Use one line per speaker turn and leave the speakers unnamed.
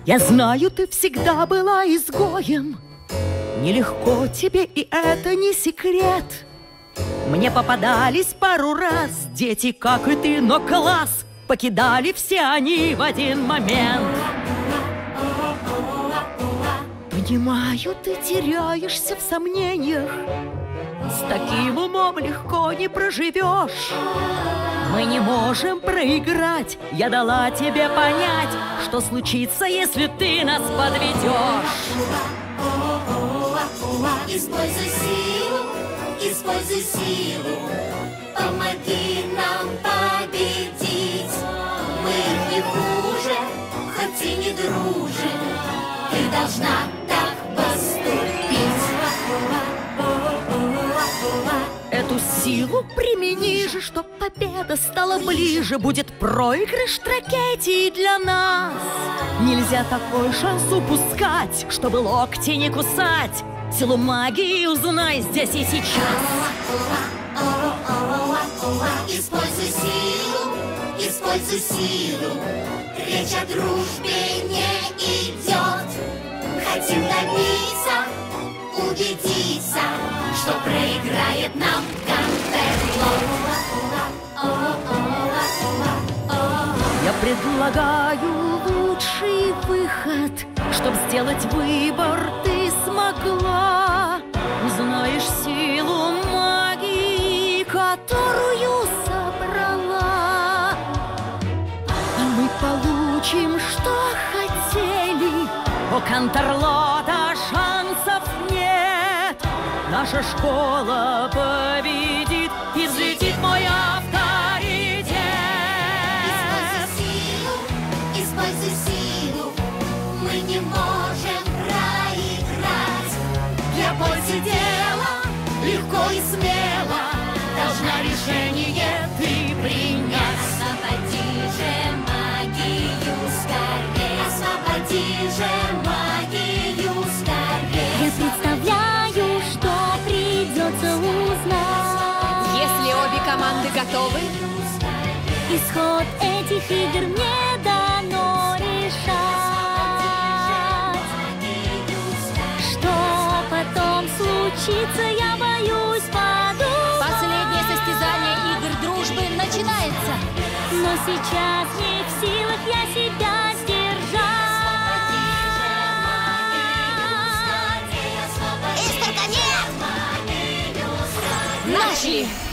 Я знаю, ты всегда была изгоем. Нелегко тебе, и это не секрет. Мне попадались пару раз дети, как и ты, но класс покидали все они в один момент. Понимаю, ты теряешься в сомнениях. С таким умом легко не проживешь. Мы не можем проиграть. Я дала тебе понять, что случится, если ты нас подведешь.
Используй силу, помоги нам победить. Мы не хуже, хоть и не дружим. Ты должна так поступить.
Эту силу примени же, чтоб победа стала ближе. Будет проигрыш трагедии для нас. Нельзя такой шанс упускать, чтобы локти не кусать. Силу магии узнай здесь и сейчас.
Используй силу. Речь о дружбе не идет. Хотим добиться, убедиться, что проиграет нам Гандерлот.
Я предлагаю лучший выход, чтоб сделать выбор ты смогла. Узнаешь силу магии, которую собрала. А мы получим, что хотели. У Гандерлота шансов нет. Наша школа победит и взлетит мой авторитет.
Используй силу, мы не можем проиграть. Для пользы дела, легко и смело, должна решение ты принять. Освободи же магию скорее. Освободи же магию скорее.
Я представляю, что придется узнать.
Если обе команды готовы,
Исход этих игр не дано решать. Что потом случится, я боюсь подумать.
последнее состязание игр дружбы начинается.
Но сейчас не в силах я себя сдержать.
Начали!